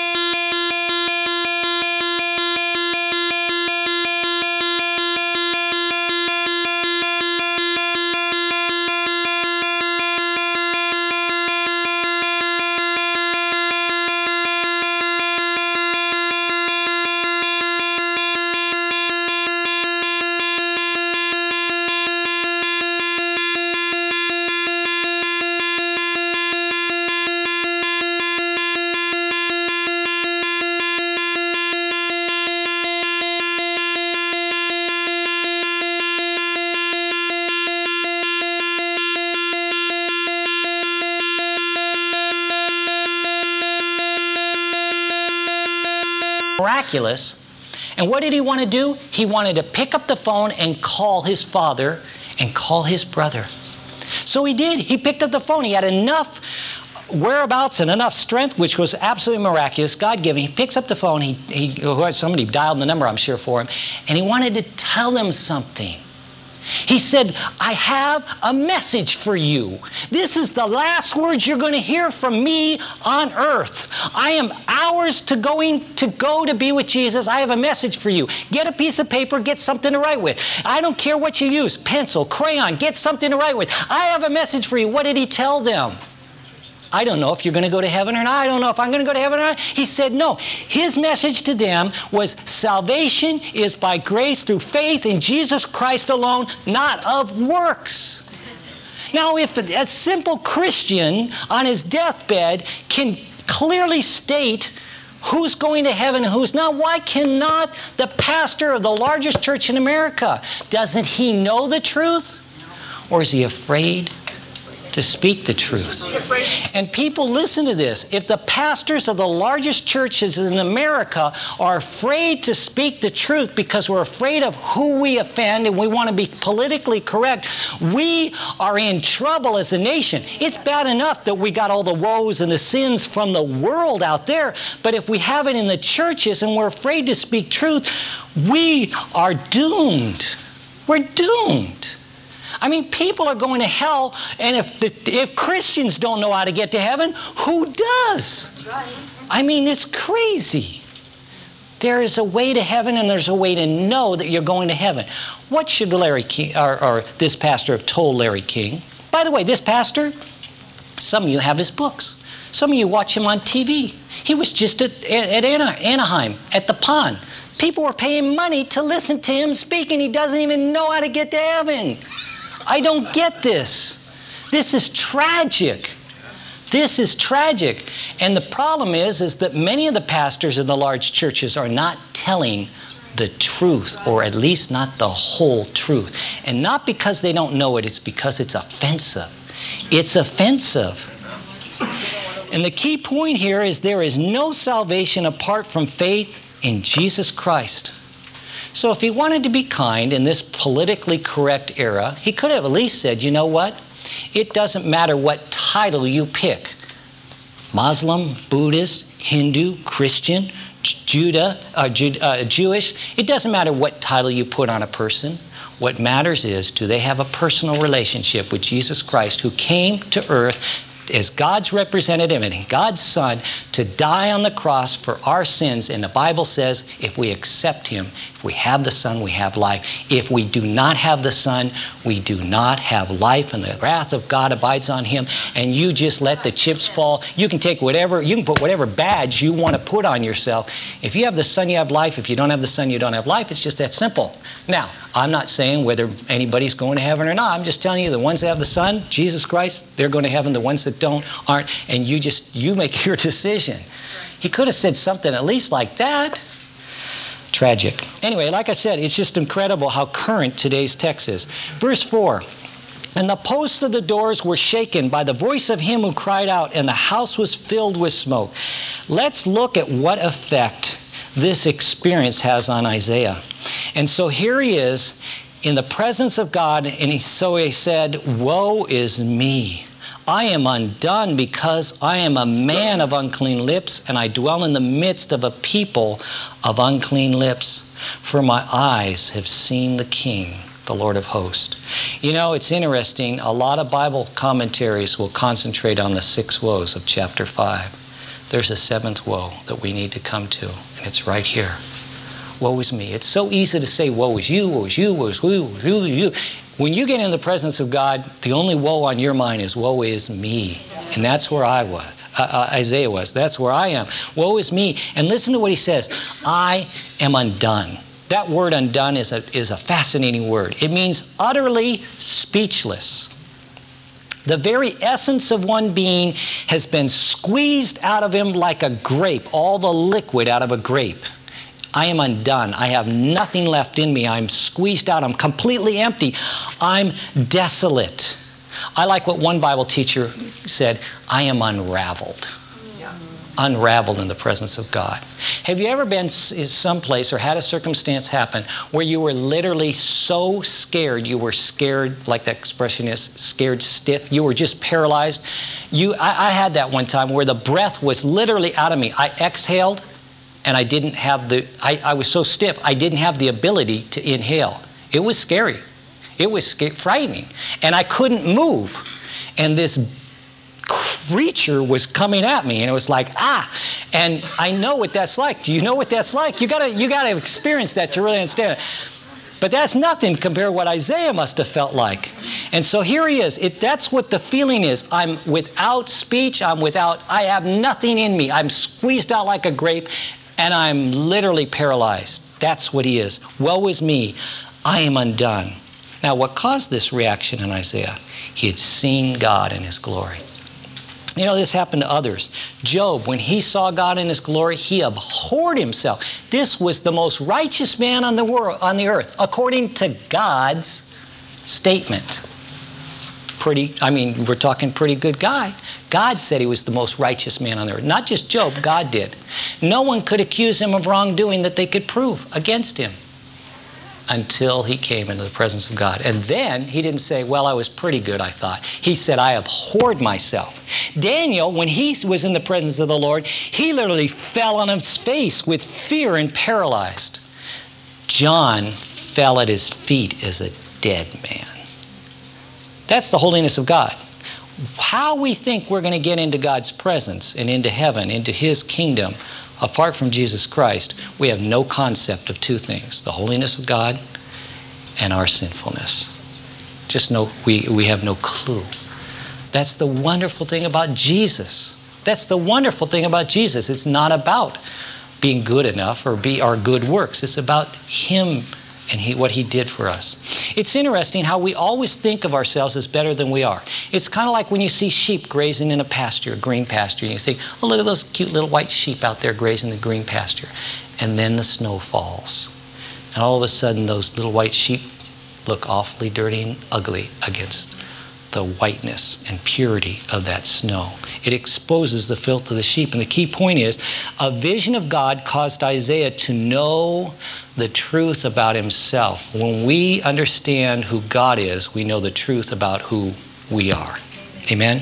miraculous? And what did he want to do? He wanted to pick up the phone and call his father and call his brother. So he did. He picked up the phone. He had enough whereabouts and enough strength, which was absolutely miraculous, God-given. He picks up the phone. Somebody dialed the number, I'm sure, for him, and he wanted to tell them something. He said, I have a message for you. This is the last words you're going to hear from me on earth. I am hours to go to be with Jesus. I have a message for you. Get a piece of paper, get something to write with. I don't care what you use, pencil, crayon, get something to write with. I have a message for you. What did he tell them? I don't know if you're going to go to heaven or not. I don't know if I'm going to go to heaven or not. He said no. His message to them was salvation is by grace through faith in Jesus Christ alone, not of works. Now, if a simple Christian on his deathbed can clearly state who's going to heaven and who's not, why cannot the pastor of the largest church in America? Doesn't he know the truth? Or is he afraid to speak the truth? And people, listen to this. If the pastors of the largest churches in America are afraid to speak the truth because we're afraid of who we offend and we want to be politically correct, we are in trouble as a nation. It's bad enough that we got all the woes and the sins from the world out there, but if we have it in the churches and we're afraid to speak truth, we are doomed. We're doomed. I mean, people are going to hell, and if Christians don't know how to get to heaven, who does? That's right. I mean, it's crazy. There is a way to heaven, and there's a way to know that you're going to heaven. What should Larry King, or this pastor have told Larry King? By the way, this pastor, some of you have his books. Some of you watch him on TV. He was just at Anaheim, at the pond. People were paying money to listen to him speak, and he doesn't even know how to get to heaven. I don't get this. This is tragic. This is tragic. And the problem is that many of the pastors in the large churches are not telling the truth, or at least not the whole truth. And not because they don't know it, it's because it's offensive. It's offensive. And the key point here is there is no salvation apart from faith in Jesus Christ. So if he wanted to be kind in this politically correct era, he could have at least said, you know what? It doesn't matter what title you pick. Muslim, Buddhist, Hindu, Christian, Jewish. It doesn't matter what title you put on a person. What matters is, do they have a personal relationship with Jesus Christ, who came to earth as God's representative and God's Son to die on the cross for our sins. And the Bible says if we accept Him, if we have the Son, we have life. If we do not have the Son, we do not have life, and the wrath of God abides on Him. And you just let the chips fall. You can take whatever, you can put whatever badge you want to put on yourself. If you have the Son, you have life. If you don't have the Son, you don't have life. It's just that simple. Now, I'm not saying whether anybody's going to heaven or not. I'm just telling you, the ones that have the Son, Jesus Christ, they're going to heaven. The ones that don't aren't. And you make your decision. Right. He could have said something at least like that. Tragic. Anyway, like I said, it's just incredible how current today's text is. Verse 4. And the posts of the doors were shaken by the voice of him who cried out, and the house was filled with smoke. Let's look at what effect this experience has on Isaiah. And so here he is in the presence of God, and he said, woe is me. I am undone, because I am a man of unclean lips, and I dwell in the midst of a people of unclean lips. For my eyes have seen the King, the Lord of hosts. You know, it's interesting. A lot of Bible commentaries will concentrate on the 6 woes of chapter 5. There's a 7th woe that we need to come to, and it's right here. Woe is me. It's so easy to say, woe is you, woe is you, woe is you, woe is you. When you get in the presence of God, the only woe on your mind is, woe is me. And that's where I was. Isaiah was. That's where I am. Woe is me. And listen to what he says. I am undone. That word undone is a fascinating word. It means utterly speechless. The very essence of one being has been squeezed out of him like a grape, all the liquid out of a grape. I am undone. I have nothing left in me. I'm squeezed out. I'm completely empty. I'm desolate. I like what one Bible teacher said, I am unraveled. Yeah. Unraveled in the presence of God. Have you ever been someplace or had a circumstance happen where you were literally so scared, you were scared, like the expression is, scared stiff, you were just paralyzed? I had that one time where the breath was literally out of me. I exhaled, and I didn't have I was so stiff, I didn't have the ability to inhale. It was scary. It was frightening. And I couldn't move. And this creature was coming at me, and it was like, ah! And I know what that's like. Do you know what that's like? You gotta experience that to really understand it. But that's nothing compared to what Isaiah must have felt like. And so here he is. That's what the feeling is. I'm without speech. I have nothing in me. I'm squeezed out like a grape, and I'm literally paralyzed. That's what he is. Woe is me. I am undone. Now, what caused this reaction in Isaiah? He had seen God in His glory. You know, this happened to others. Job, when he saw God in His glory, he abhorred himself. This was the most righteous man on the earth, according to God's statement. We're talking pretty good guy. God said he was the most righteous man on the earth. Not just Job, God did. No one could accuse him of wrongdoing that they could prove against him until he came into the presence of God. And then he didn't say, well, I was pretty good, I thought. He said, I abhorred myself. Daniel, when he was in the presence of the Lord, he literally fell on his face with fear and paralyzed. John fell at his feet as a dead man. That's the holiness of God. How we think we're going to get into God's presence and into heaven, into His kingdom, apart from Jesus Christ, we have no concept of 2 things: the holiness of God and our sinfulness. We have no clue. That's the wonderful thing about Jesus. That's the wonderful thing about Jesus. It's not about being good enough or our good works. It's about Him and what He did for us. It's interesting how we always think of ourselves as better than we are. It's kind of like when you see sheep grazing in a pasture, a green pasture, and you think, oh, look at those cute little white sheep out there grazing the green pasture. And then the snow falls. And all of a sudden, those little white sheep look awfully dirty and ugly against the whiteness and purity of that snow. It exposes the filth of the sheep. And the key point is, a vision of God caused Isaiah to know the truth about himself. When we understand who God is, we know the truth about who we are. Amen?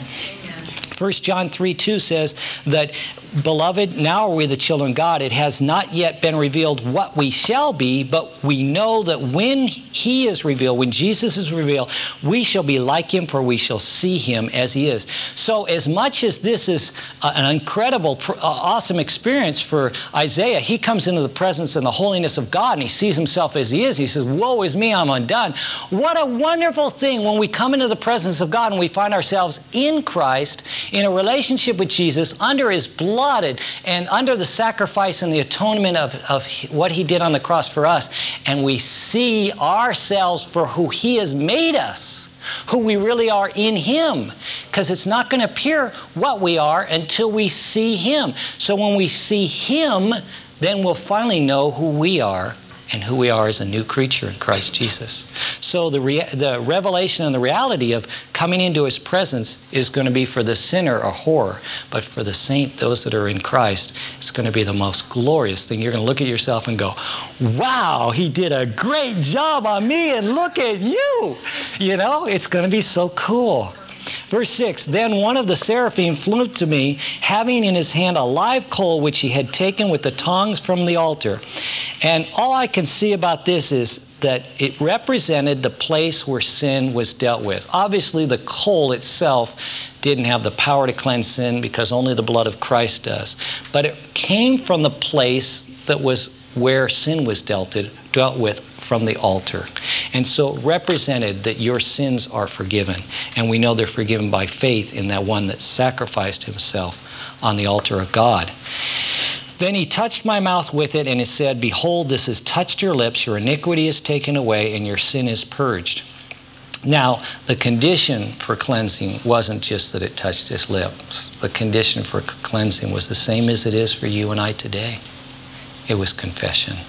1 John 3:2 says that, "Beloved, now are we the children of God. It has not yet been revealed what we shall be, but we know that when He is revealed, when Jesus is revealed, we shall be like Him, for we shall see Him as He is." So as much as this is an incredible, awesome experience for Isaiah, he comes into the presence and the holiness of God, and he sees himself as he is. He says, "Woe is me, I'm undone." What a wonderful thing when we come into the presence of God and we find ourselves in Christ, in a relationship with Jesus, under His blood and under the sacrifice and the atonement of what He did on the cross for us, and we see ourselves for who He has made us, who we really are in Him, because it's not going to appear what we are until we see Him. So when we see Him, then we'll finally know who we are, and who we are as a new creature in Christ Jesus. So the revelation and the reality of coming into His presence is going to be for the sinner a horror, but for the saint, those that are in Christ, it's going to be the most glorious thing. You're going to look at yourself and go, "Wow, He did a great job on me, and look at you." You know, it's going to be so cool. Verse 6, "Then one of the seraphim flew to me, having in his hand a live coal which he had taken with the tongs from the altar." And all I can see about this is that it represented the place where sin was dealt with. Obviously, the coal itself didn't have the power to cleanse sin, because only the blood of Christ does. But it came from the place that was where sin was dealt with, from the altar. And so it represented that your sins are forgiven. And we know they're forgiven by faith in that one that sacrificed himself on the altar of God. "Then he touched my mouth with it, and he said, 'Behold, this has touched your lips. Your iniquity is taken away, and your sin is purged.'" Now, the condition for cleansing wasn't just that it touched his lips. The condition for cleansing was the same as it is for you and I today. It was confession.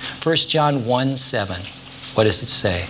1 John 1:7. What does it say?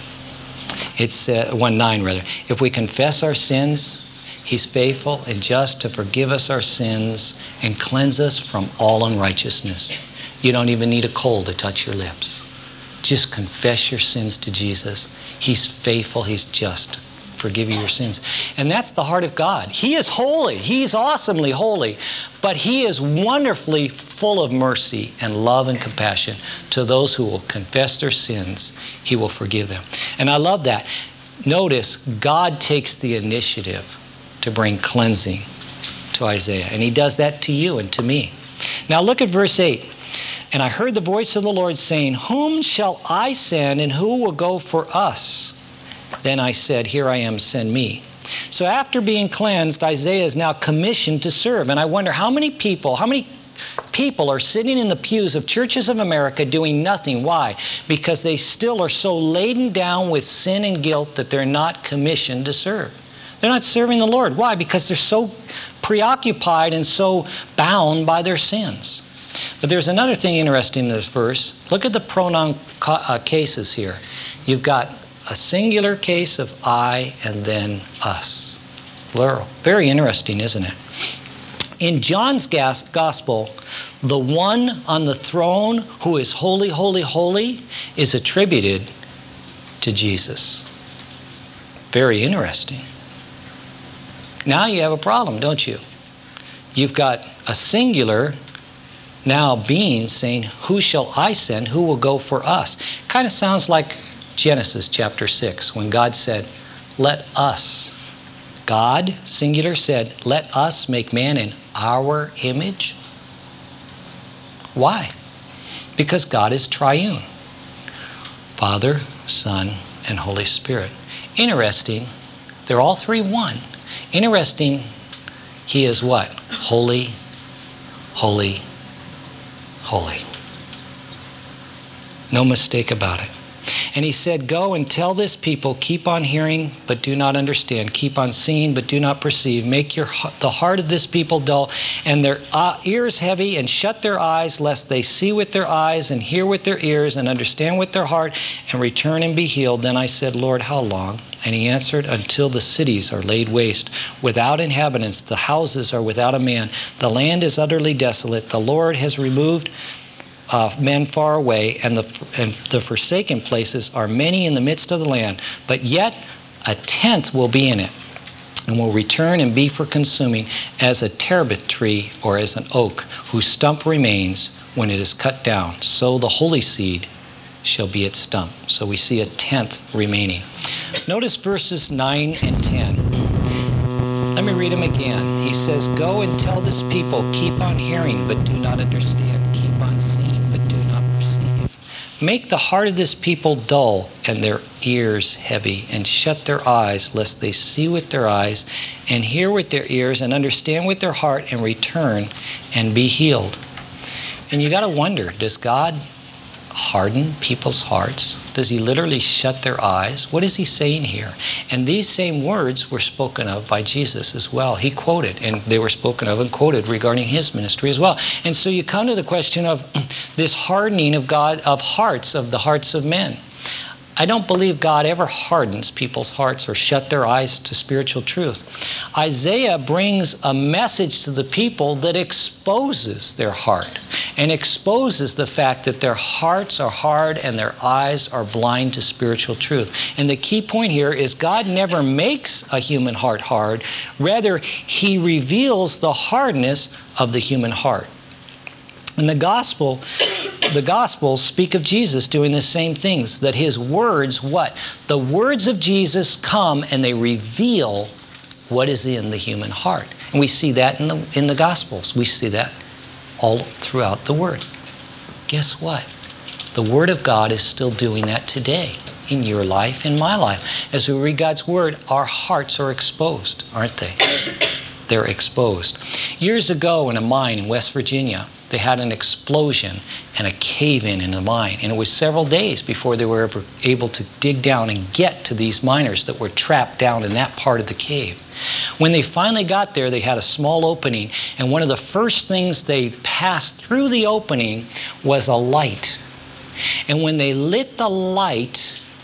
It says, 1:9 rather. "If we confess our sins, He's faithful and just to forgive us our sins and cleanse us from all unrighteousness." You don't even need a coal to touch your lips. Just confess your sins to Jesus. He's faithful. He's just to forgive you your sins. And that's the heart of God. He is holy. He's awesomely holy. But He is wonderfully full of mercy and love and compassion to those who will confess their sins. He will forgive them. And I love that. Notice, God takes the initiative to bring cleansing to Isaiah. And He does that to you and to me. Now look at verse 8. "And I heard the voice of the Lord saying, 'Whom shall I send, and who will go for us?' Then I said, 'Here I am, send me.'" So after being cleansed, Isaiah is now commissioned to serve. And I wonder how many people are sitting in the pews of churches of America doing nothing. Why? Because they still are so laden down with sin and guilt that they're not commissioned to serve. They're not serving the Lord. Why? Because they're so preoccupied and so bound by their sins. But there's another thing interesting in this verse. Look at the pronoun cases here. You've got a singular case of I and then us. Plural. Very interesting, isn't it? In John's gospel, the one on the throne who is holy, holy, holy is attributed to Jesus. Very interesting. Now you have a problem, don't you? You've got a singular now being saying, "Who shall I send? Who will go for us?" Kind of sounds like Genesis chapter 6, when God said, "Let us." God, singular, said, "Let us make man in our image." Why? Because God is triune. Father, Son, and Holy Spirit. Interesting, they're all three one. Interesting, He is what? Holy, holy, holy. No mistake about it. And he said, go and tell this people, keep on hearing, but do not understand. Keep on seeing, but do not perceive. Make the heart of this people dull, and their ears heavy, and shut their eyes, lest they see with their eyes, and hear with their ears, and understand with their heart, and return and be healed. Then I said, Lord, how long? And he answered, until the cities are laid waste, without inhabitants, the houses are without a man, the land is utterly desolate. The Lord has removed men far away, and the forsaken places are many in the midst of the land. But yet a tenth will be in it, and will return and be for consuming, as a terebinth tree or as an oak, whose stump remains when it is cut down. So the holy seed shall be its stump. So we see a tenth remaining. Notice verses 9 and 10. Let me read them again. He says, go and tell this people, keep on hearing, but do not understand. Keep on seeing, but do not perceive. Make the heart of this people dull, and their ears heavy, and shut their eyes, lest they see with their eyes, and hear with their ears, and understand with their heart, and return and be healed. And you got to wonder, does God harden people's hearts? Does he literally shut their eyes? What is he saying here? And these same words were spoken of by Jesus as well. He quoted, and they were spoken of and quoted regarding his ministry as well. And so you come to the question of this hardening of God, of hearts, of the hearts of men. I don't believe God ever hardens people's hearts or shut their eyes to spiritual truth. Isaiah brings a message to the people that exposes their heart and exposes the fact that their hearts are hard and their eyes are blind to spiritual truth. And the key point here is God never makes a human heart hard. Rather, he reveals the hardness of the human heart. And the Gospels speak of Jesus doing the same things, that his words, what? The words of Jesus come and they reveal what is in the human heart. And we see that in the Gospels. We see that all throughout the Word. Guess what? The Word of God is still doing that today in your life, in my life. As we read God's Word, our hearts are exposed, aren't they? They're exposed. Years ago in a mine in West Virginia, they had an explosion and a cave-in the mine. And it was several days before they were ever able to dig down and get to these miners that were trapped down in that part of the cave. When they finally got there, they had a small opening. And one of the first things they passed through the opening was a light. And when they lit the light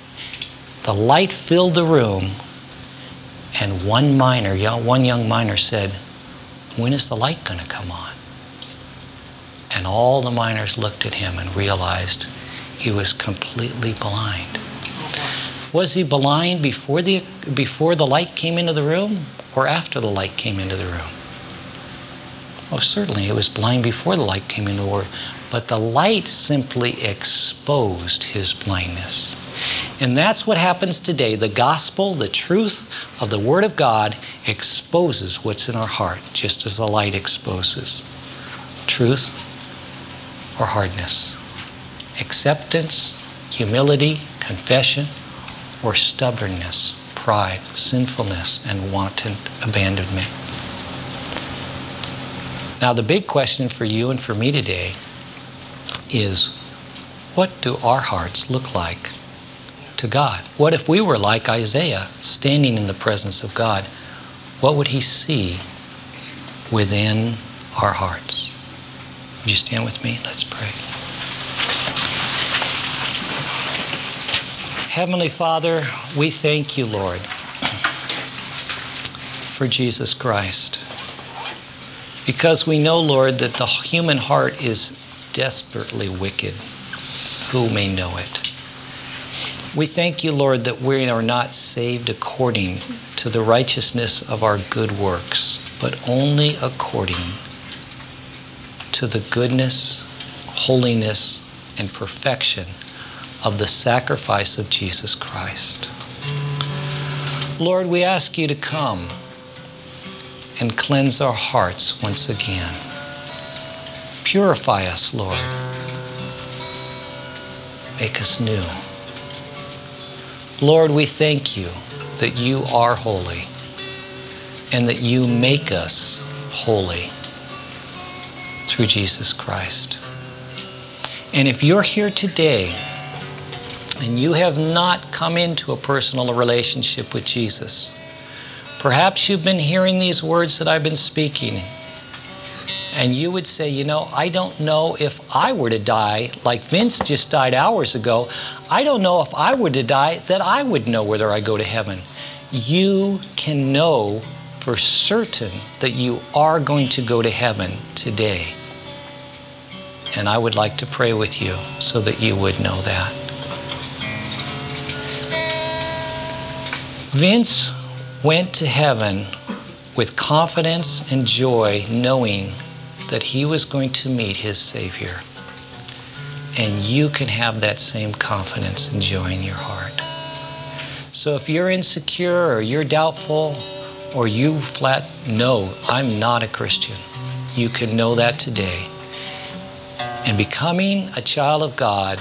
filled the room. And one young miner said, when is the light going to come on? And all the miners looked at him and realized he was completely blind. Was he blind before the light came into the room or after the light came into the room? Oh, certainly he was blind before the light came into the room. But the light simply exposed his blindness. And that's what happens today. The gospel, the truth of the Word of God exposes what's in our heart, just as the light exposes. Truth or hardness. Acceptance, humility, confession, or stubbornness, pride, sinfulness, and wanton abandonment. Now the big question for you and for me today is, what do our hearts look like to God? What if we were like Isaiah, standing in the presence of God? What would he see within our hearts? Would you stand with me? Let's pray. Heavenly Father, we thank you, Lord, for Jesus Christ. Because we know, Lord, that the human heart is desperately wicked. Who may know it? We thank you, Lord, that we are not saved according to the righteousness of our good works, but only according to the goodness, holiness, and perfection of the sacrifice of Jesus Christ. Lord, we ask you to come and cleanse our hearts once again. Purify us, Lord. Make us new. Lord, we thank you that you are holy and that you make us holy through Jesus Christ. And if you're here today and you have not come into a personal relationship with Jesus, perhaps you've been hearing these words that I've been speaking, and you would say, I don't know if I were to die, like Vince just died hours ago, I don't know if I were to die that I would know whether I go to heaven. You can know for certain that you are going to go to heaven today. And I would like to pray with you so that you would know that. Vince went to heaven with confidence and joy, knowing that he was going to meet his Savior. And you can have that same confidence and joy in your heart. So if you're insecure or you're doubtful or you flat know, I'm not a Christian, you can know that today. And becoming a child of God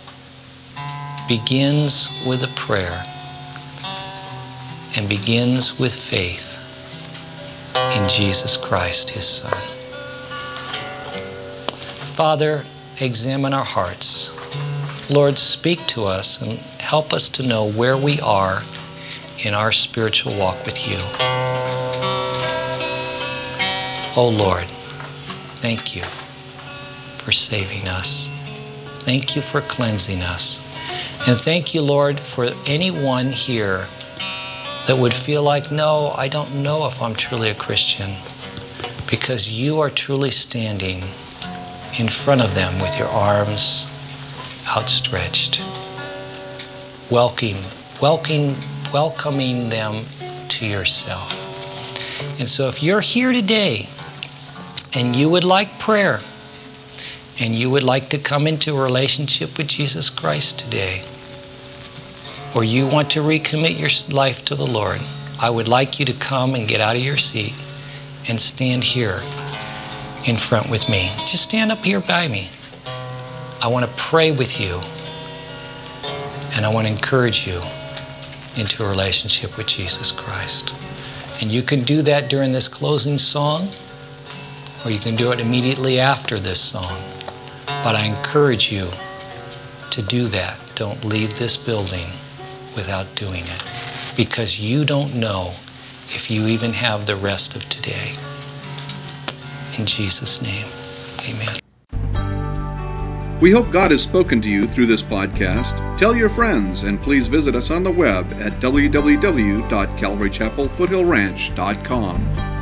begins with a prayer and begins with faith in Jesus Christ, His Son. Father, examine our hearts. Lord, speak to us and help us to know where we are in our spiritual walk with you. Oh Lord, thank you for saving us. Thank you for cleansing us. And thank you, Lord, for anyone here that would feel like, no, I don't know if I'm truly a Christian, because you are truly standing in front of them with your arms outstretched, welcoming them to yourself. And so if you're here today and you would like prayer and you would like to come into a relationship with Jesus Christ today, or you want to recommit your life to the Lord, I would like you to come and get out of your seat and stand here in front with me. Just stand up here by me. I want to pray with you, and I want to encourage you into a relationship with Jesus Christ. And you can do that during this closing song, or you can do it immediately after this song. But I encourage you to do that. Don't leave this building without doing it, because you don't know if you even have the rest of today. In Jesus' name, amen. We hope God has spoken to you through this podcast. Tell your friends, and please visit us on the web at www.calvarychapelfoothillranch.com.